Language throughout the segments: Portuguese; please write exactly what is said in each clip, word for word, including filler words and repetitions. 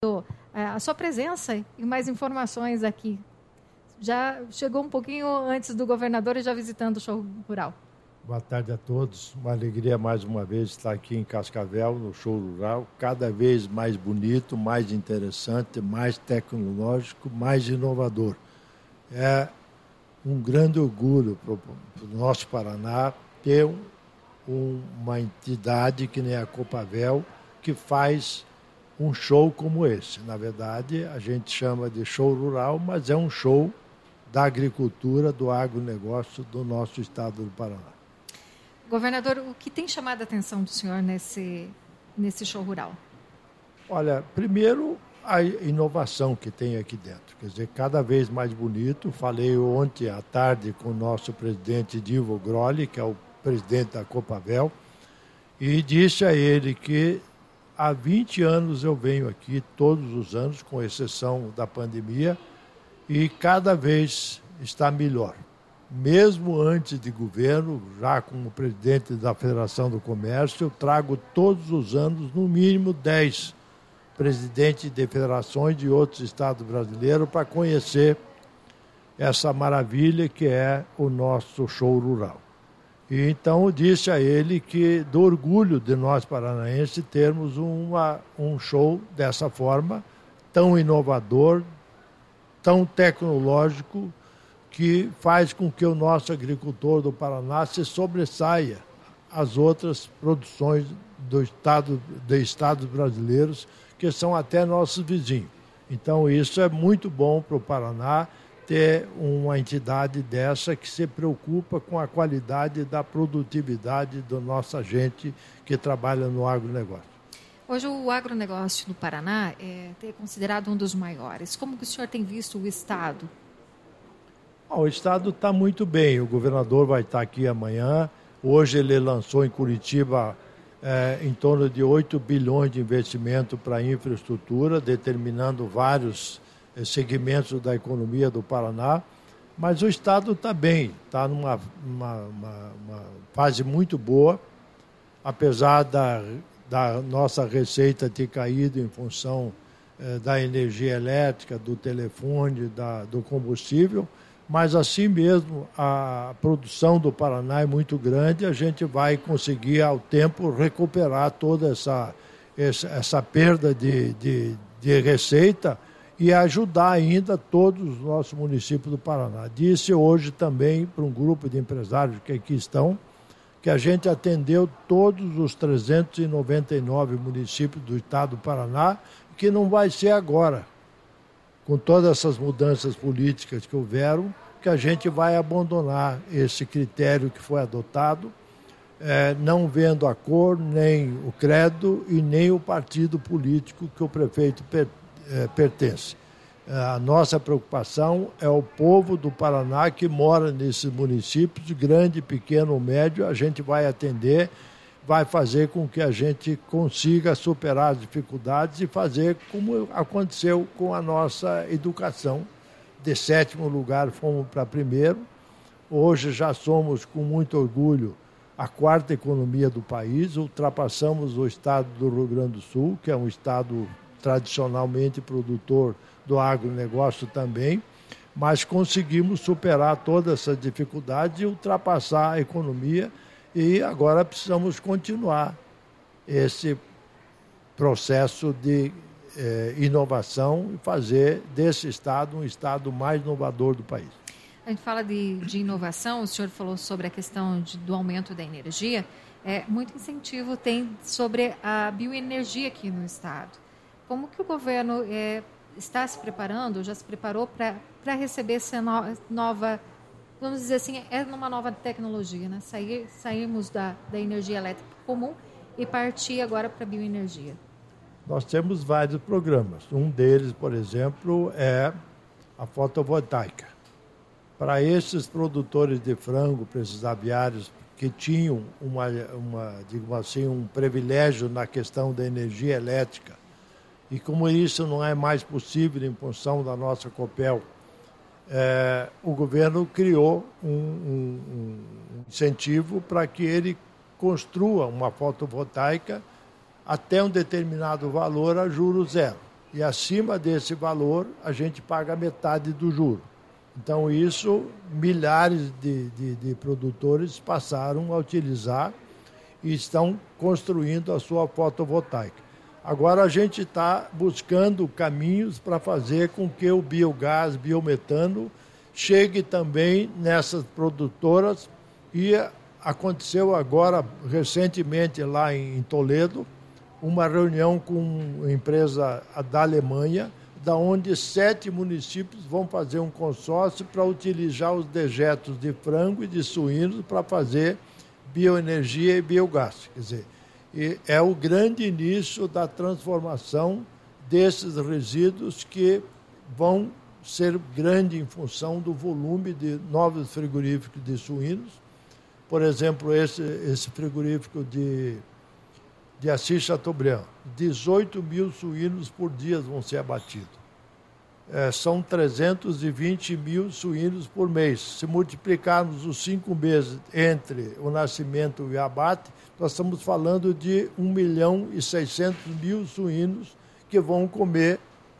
a sua presença e mais informações aqui. Já chegou um pouquinho antes do governador e já visitando o show rural. Boa tarde a todos. Uma alegria mais uma vez estar aqui em Cascavel, no show rural, cada vez mais bonito, mais interessante, mais tecnológico, mais inovador. É um grande orgulho para o nosso Paraná ter um, uma entidade que nem a Copavel, que faz um show como esse. Na verdade, a gente chama de show rural, mas é um show da agricultura, do agronegócio do nosso estado do Paraná. Governador, o que tem chamado a atenção do senhor nesse, nesse show rural? Olha, primeiro, a inovação que tem aqui dentro. Quer dizer, cada vez mais bonito. Falei ontem à tarde com o nosso presidente Divo Grolli, que é o presidente da Copavel, e disse a ele que há vinte anos eu venho aqui, todos os anos, com exceção da pandemia, e cada vez está melhor. Mesmo antes de governo, já como presidente da Federação do Comércio, eu trago todos os anos, no mínimo, dez presidentes de federações de outros estados brasileiros para conhecer essa maravilha que é o nosso show rural. E então eu disse a ele que do orgulho de nós paranaenses termos uma, um show dessa forma, tão inovador, tão tecnológico, que faz com que o nosso agricultor do Paraná se sobressaia às outras produções do estado, de estados brasileiros, que são até nossos vizinhos. Então isso é muito bom para o Paraná, ter uma entidade dessa que se preocupa com a qualidade da produtividade da nossa gente que trabalha no agronegócio. Hoje o agronegócio no Paraná é, é considerado um dos maiores. Como que o senhor tem visto o Estado? O Estado está muito bem. O governador vai estar aqui amanhã. Hoje ele lançou em Curitiba é, em torno de oito bilhões de investimento para a infraestrutura, determinando vários segmentos da economia do Paraná, mas o Estado está bem, está numa uma, uma, uma fase muito boa, apesar da, da nossa receita ter caído em função eh, da energia elétrica, do telefone, da, do combustível, mas assim mesmo a produção do Paraná é muito grande, a gente vai conseguir ao tempo recuperar toda essa, essa, essa perda de, de, de receita e ajudar ainda todos os nossos municípios do Paraná. Disse hoje também para um grupo de empresários que aqui estão, que a gente atendeu todos os trezentos e noventa e nove municípios do estado do Paraná, que não vai ser agora, com todas essas mudanças políticas que houveram, que a gente vai abandonar esse critério que foi adotado, eh, não vendo a cor, nem o credo e nem o partido político que o prefeito pertence. É, pertence. A nossa preocupação é o povo do Paraná que mora nesses municípios, grande, pequeno ou médio, a gente vai atender, vai fazer com que a gente consiga superar as dificuldades e fazer como aconteceu com a nossa educação. De sétimo lugar fomos para primeiro, hoje já somos com muito orgulho a quarta economia do país, ultrapassamos o estado do Rio Grande do Sul, que é um estado tradicionalmente produtor do agronegócio também, mas conseguimos superar todas essas dificuldades e ultrapassar a economia e agora precisamos continuar esse processo de eh, inovação e fazer desse estado um estado mais inovador do país. A gente fala de, de inovação, o senhor falou sobre a questão de, do aumento da energia, é, muito incentivo tem sobre a bioenergia aqui no estado. Como que o governo é, está se preparando, já se preparou para receber essa no, nova, vamos dizer assim, é numa nova tecnologia, né? Sair, sairmos da, da energia elétrica comum e partir agora para a bioenergia? Nós temos vários programas. Um deles, por exemplo, é a fotovoltaica. Para esses produtores de frango, para esses aviários que tinham uma, uma, digamos assim, um privilégio na questão da energia elétrica, e como isso não é mais possível em função da nossa Copel, é, o governo criou um, um, um incentivo para que ele construa uma fotovoltaica até um determinado valor a juros zero. E acima desse valor, a gente paga metade do juro. Então, isso, milhares de, de, de produtores passaram a utilizar e estão construindo a sua fotovoltaica. Agora, a gente está buscando caminhos para fazer com que o biogás, biometano, chegue também nessas produtoras. E aconteceu agora, recentemente, lá em Toledo, uma reunião com uma empresa da Alemanha, da onde sete municípios vão fazer um consórcio para utilizar os dejetos de frango e de suínos para fazer bioenergia e biogás. Quer dizer, e é o grande início da transformação desses resíduos que vão ser grande em função do volume de novos frigoríficos de suínos. Por exemplo, esse, esse frigorífico de, de Assis Chateaubriand, dezoito mil suínos por dia vão ser abatidos. É, são trezentos e vinte mil suínos por mês. Se multiplicarmos os cinco meses entre o nascimento e o abate, nós estamos falando de um milhão e seiscentos mil suínos que vão comer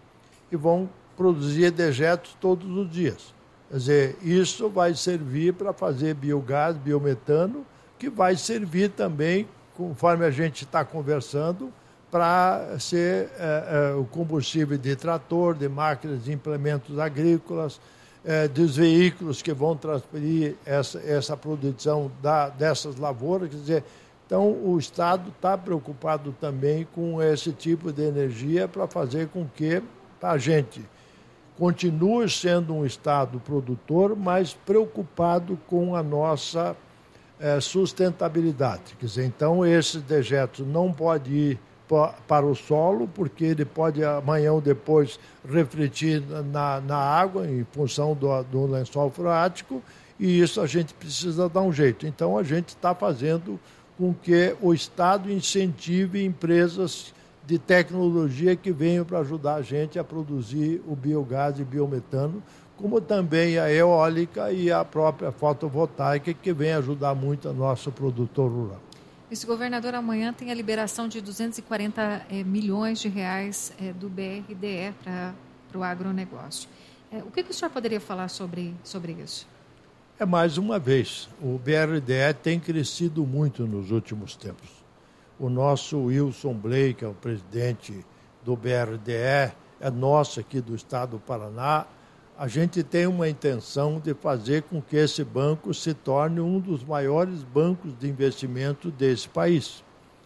e vão produzir dejetos todos os dias. Quer dizer, isso vai servir para fazer biogás, biometano, que vai servir também, conforme a gente está conversando, para ser é, é, o combustível de trator, de máquinas de implementos agrícolas, é, dos veículos que vão transferir essa, essa produção da, dessas lavouras. Quer dizer, então, o Estado está preocupado também com esse tipo de energia para fazer com que a gente continue sendo um Estado produtor, mas preocupado com a nossa é, sustentabilidade. Quer dizer, então, esses dejetos não podem ir para o solo, porque ele pode amanhã ou depois refletir na, na água em função do, do lençol freático, e isso a gente precisa dar um jeito. Então, a gente está fazendo com que o Estado incentive empresas de tecnologia que venham para ajudar a gente a produzir o biogás e biometano, como também a eólica e a própria fotovoltaica, que vem ajudar muito o nosso produtor rural. Vice-governador, amanhã tem a liberação de duzentos e quarenta eh, milhões de reais eh, do B R D E para o agronegócio. Eh, o que, que o senhor poderia falar sobre, sobre isso? É mais uma vez, o B R D E tem crescido muito nos últimos tempos. O nosso Wilson Blake, que é o presidente do B R D E, é nosso aqui do estado do Paraná. A gente tem uma intenção de fazer com que esse banco se torne um dos maiores bancos de investimento desse país.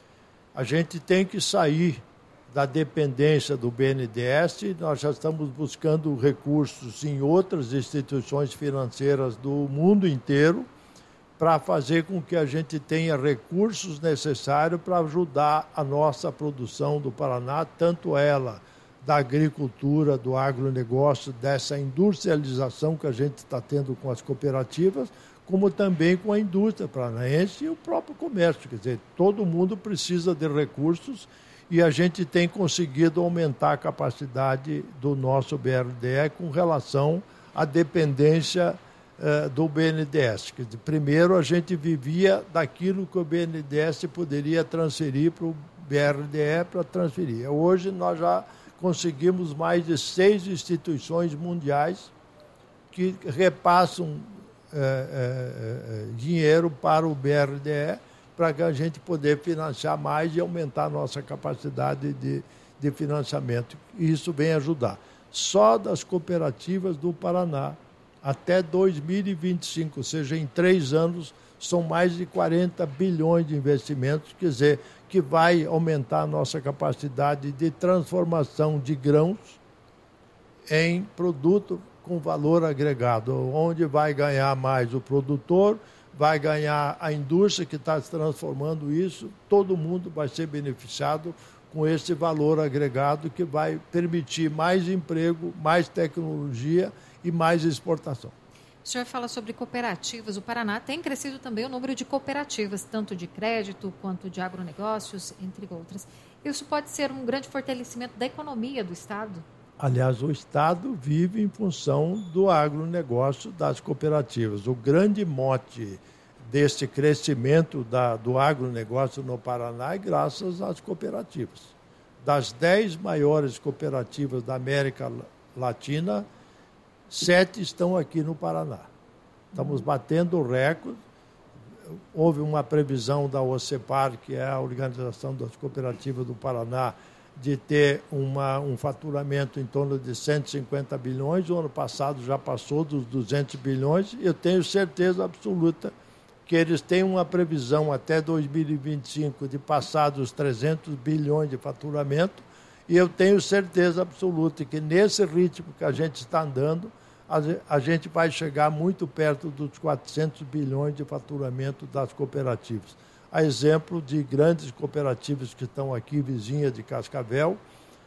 A gente tem que sair da dependência do B N D E S, nós já estamos buscando recursos em outras instituições financeiras do mundo inteiro para fazer com que a gente tenha recursos necessários para ajudar a nossa produção do Paraná, tanto ela da agricultura, do agronegócio, dessa industrialização que a gente está tendo com as cooperativas, como também com a indústria paranaense e o próprio comércio. Quer dizer, todo mundo precisa de recursos e a gente tem conseguido aumentar a capacidade do nosso B R D E com relação à dependência eh, do B N D E S. Quer dizer, primeiro, a gente vivia daquilo que o B N D E S poderia transferir para o B R D E para transferir. Hoje, nós já conseguimos mais de seis instituições mundiais que repassam é, é, dinheiro para o B R D E para que a gente poder financiar mais e aumentar a nossa capacidade de, de financiamento. E isso vem ajudar. Só das cooperativas do Paraná, até dois mil e vinte e cinco, ou seja, em três anos, são mais de quarenta bilhões de investimentos, quer dizer, que vai aumentar a nossa capacidade de transformação de grãos em produto com valor agregado, onde vai ganhar mais o produtor, vai ganhar a indústria que está se transformando isso, todo mundo vai ser beneficiado com esse valor agregado que vai permitir mais emprego, mais tecnologia e mais exportação. O senhor fala sobre cooperativas. O Paraná tem crescido também o número de cooperativas, tanto de crédito quanto de agronegócios, entre outras. Isso pode ser um grande fortalecimento da economia do Estado? Aliás, o Estado vive em função do agronegócio das cooperativas. O grande mote desse crescimento da, do agronegócio no Paraná é graças às cooperativas. das dez maiores cooperativas da América Latina, sete estão aqui no Paraná. Estamos batendo o recorde. Houve uma previsão da OCEPAR, que é a Organização das Cooperativas do Paraná, de ter uma, um faturamento em torno de cento e cinquenta bilhões. O ano passado já passou dos duzentos bilhões. Eu tenho certeza absoluta que eles têm uma previsão até dois mil e vinte e cinco de passar dos trezentos bilhões de faturamento. E eu tenho certeza absoluta que nesse ritmo que a gente está andando, a gente vai chegar muito perto dos quatrocentos bilhões de faturamento das cooperativas. A exemplo de grandes cooperativas que estão aqui, vizinhas de Cascavel,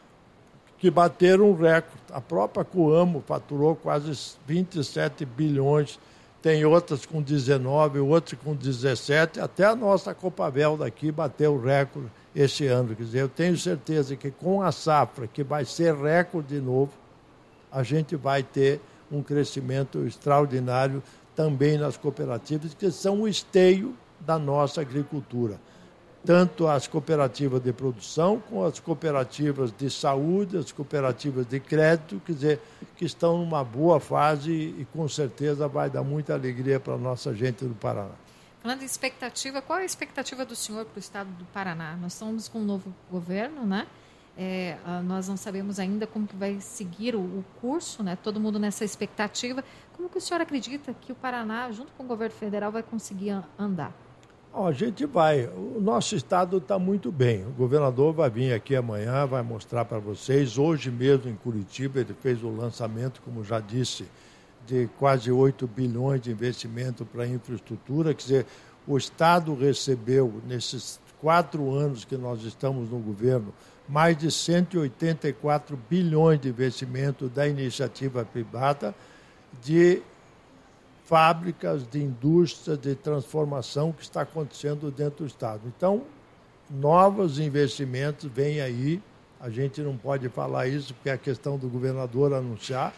que bateram um recorde. A própria Coamo faturou quase vinte e sete bilhões, tem outras com dezenove, outras com dezessete, até a nossa Copavel daqui bateu o recorde este ano. Quer dizer, eu tenho certeza que com a safra, que vai ser recorde de novo, a gente vai ter um crescimento extraordinário também nas cooperativas, que são o esteio da nossa agricultura. Tanto as cooperativas de produção, como as cooperativas de saúde, as cooperativas de crédito, quer dizer, que estão numa boa fase e com certeza vai dar muita alegria para a nossa gente do Paraná. Falando em expectativa, qual é a expectativa do senhor para o estado do Paraná? Nós estamos com um novo governo, né? É, nós não sabemos ainda como que vai seguir o, o curso, né? Todo mundo nessa expectativa. Como que o senhor acredita que o Paraná, junto com o governo federal, vai conseguir andar? Oh, a gente vai. O nosso estado está muito bem. O governador vai vir aqui amanhã, vai mostrar para vocês. Hoje mesmo em Curitiba, ele fez o lançamento, como já disse, de quase oito bilhões de investimento para infraestrutura. Quer dizer, o estado recebeu, nesses quatro anos que nós estamos no governo, mais de cento e oitenta e quatro bilhões de investimento da iniciativa privada, de fábricas, de indústria, de transformação que está acontecendo dentro do estado. Então, novos investimentos vêm aí, a gente não pode falar isso porque é a questão do governador anunciar,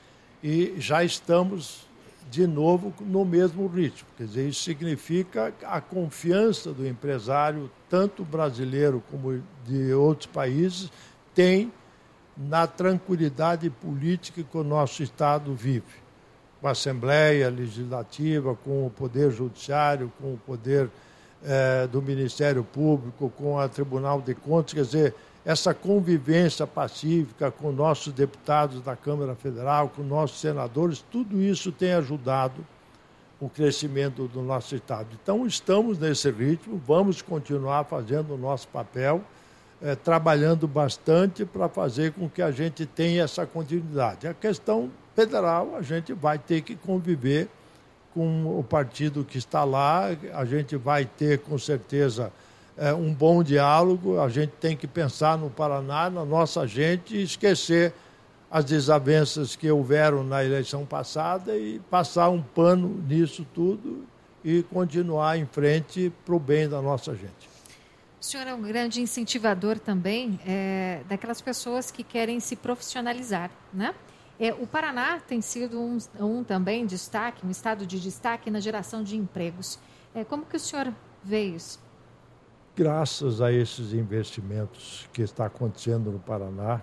e já estamos de novo no mesmo ritmo. Quer dizer, isso significa a confiança do empresário, tanto brasileiro como de outros países, tem na tranquilidade política que o nosso Estado vive. Com a Assembleia Legislativa, com o Poder Judiciário, com o Poder eh, do Ministério Público, com a Tribunal de Contas, quer dizer, essa convivência pacífica com nossos deputados da Câmara Federal, com nossos senadores, tudo isso tem ajudado o crescimento do nosso Estado. Então, estamos nesse ritmo, vamos continuar fazendo o nosso papel, eh, trabalhando bastante para fazer com que a gente tenha essa continuidade. A questão federal, a gente vai ter que conviver com o partido que está lá, a gente vai ter, com certeza, é, um bom diálogo, a gente tem que pensar no Paraná, na nossa gente, e esquecer as desavenças que houveram na eleição passada e passar um pano nisso tudo e continuar em frente para o bem da nossa gente. O senhor é um grande incentivador também é, daquelas pessoas que querem se profissionalizar, né? É, o Paraná tem sido um, um também destaque, um estado de destaque na geração de empregos. É, como que o senhor vê isso? Graças a esses investimentos que está acontecendo no Paraná,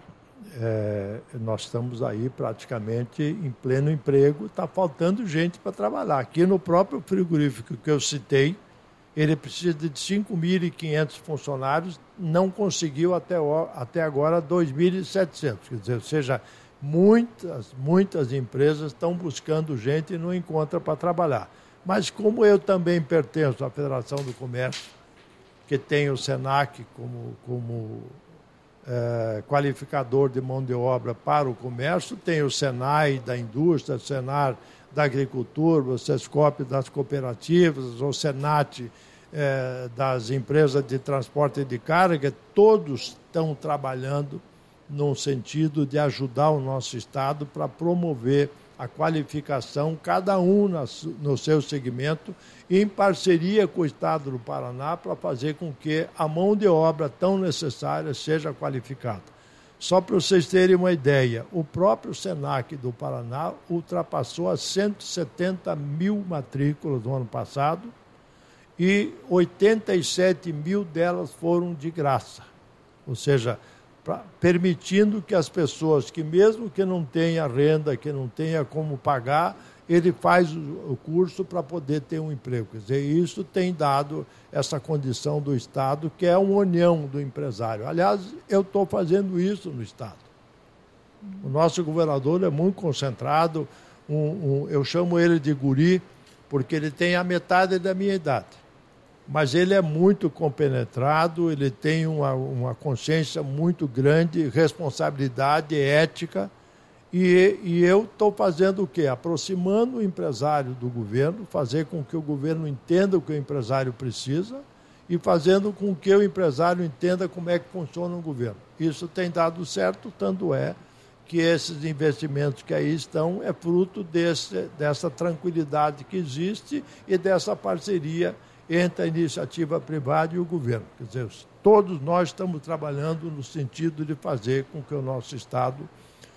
é, nós estamos aí praticamente em pleno emprego, está faltando gente para trabalhar. Aqui no próprio frigorífico que eu citei, ele precisa de cinco mil e quinhentos funcionários, não conseguiu até, até agora dois mil e setecentos, quer dizer, ou seja, muitas, muitas empresas estão buscando gente e não encontram para trabalhar. Mas como eu também pertenço à Federação do Comércio, que tem o SENAC como, como é, qualificador de mão de obra para o comércio, tem o SENAI da indústria, o SENAR da agricultura, o SESCOP das cooperativas, o SENAT é, das empresas de transporte de carga, todos estão trabalhando no sentido de ajudar o nosso Estado para promover a qualificação, cada um no seu segmento, em parceria com o Estado do Paraná, para fazer com que a mão de obra tão necessária seja qualificada. Só para vocês terem uma ideia, o próprio SENAC do Paraná ultrapassou as cento e setenta mil matrículas no ano passado e oitenta e sete mil delas foram de graça. Ou seja, pra, permitindo que as pessoas que mesmo que não tenha renda, que não tenha como pagar, ele faz o curso para poder ter um emprego. Quer dizer, isso tem dado essa condição do Estado, que é uma união do empresário. Aliás, eu estou fazendo isso no Estado. O nosso governador é muito concentrado, um, um, eu chamo ele de guri, porque ele tem a metade da minha idade. Mas ele é muito compenetrado, ele tem uma, uma consciência muito grande, responsabilidade, ética. E, e eu estou fazendo o quê? Aproximando o empresário do governo, fazer com que o governo entenda o que o empresário precisa e fazendo com que o empresário entenda como é que funciona o governo. Isso tem dado certo, tanto é que esses investimentos que aí estão é fruto desse, dessa tranquilidade que existe e dessa parceria entre a iniciativa privada e o governo. Quer dizer, todos nós estamos trabalhando no sentido de fazer com que o nosso Estado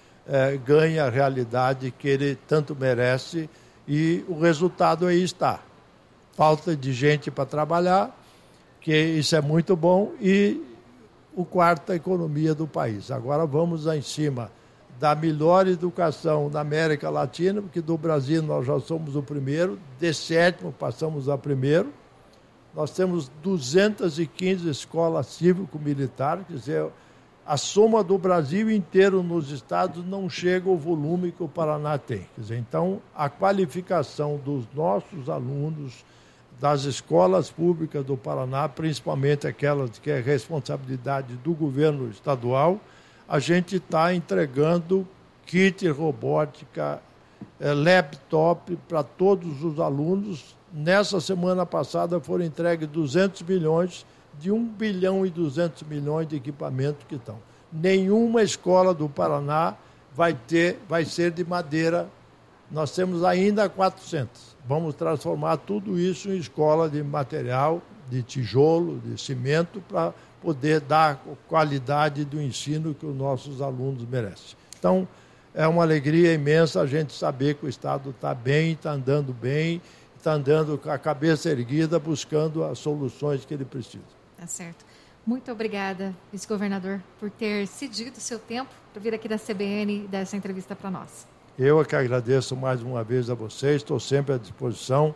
É, ganha a realidade que ele tanto merece e o resultado aí está. Falta de gente para trabalhar, que isso é muito bom, e o quarto, a economia do país. Agora vamos lá em cima da melhor educação da América Latina, porque do Brasil nós já somos o primeiro, de sétimo passamos a primeiro. Nós temos duzentas e quinze escolas cívico-militares, quer dizer, a soma do Brasil inteiro nos estados não chega ao volume que o Paraná tem. Quer dizer, então, a qualificação dos nossos alunos das escolas públicas do Paraná, principalmente aquelas que é responsabilidade do governo estadual, a gente está entregando kit robótica, é, laptop para todos os alunos. Nessa semana passada foram entregues duzentos milhões de um bilhão e duzentos milhões de equipamentos que estão. Nenhuma escola do Paraná vai ter, vai ser de madeira. Nós temos ainda quatrocentas. Vamos transformar tudo isso em escola de material, de tijolo, de cimento, para poder dar a qualidade do ensino que os nossos alunos merecem. Então, é uma alegria imensa a gente saber que o Estado está bem, está andando bem, está andando com a cabeça erguida, buscando as soluções que ele precisa. Tá certo. Muito obrigada, vice-governador, por ter cedido o seu tempo para vir aqui da C B N e dar essa entrevista para nós. Eu é que agradeço mais uma vez a vocês, estou sempre à disposição.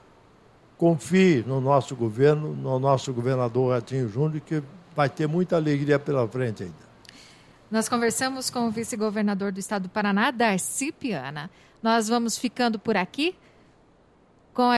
Confie no nosso governo, no nosso governador Ratinho Júnior, que vai ter muita alegria pela frente ainda. Nós conversamos com o vice-governador do estado do Paraná, Darcy Piana. Nós vamos ficando por aqui.